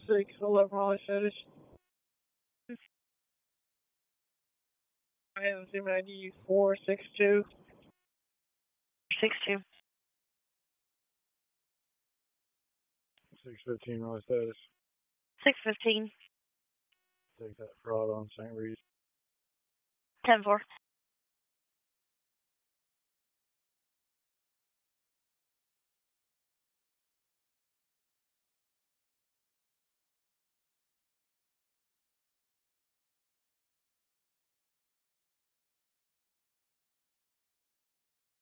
611 Raleigh status. I have Zoom ID 462. 62. 615 Raleigh status. 615. Take that fraud on St. Reed. 10-4.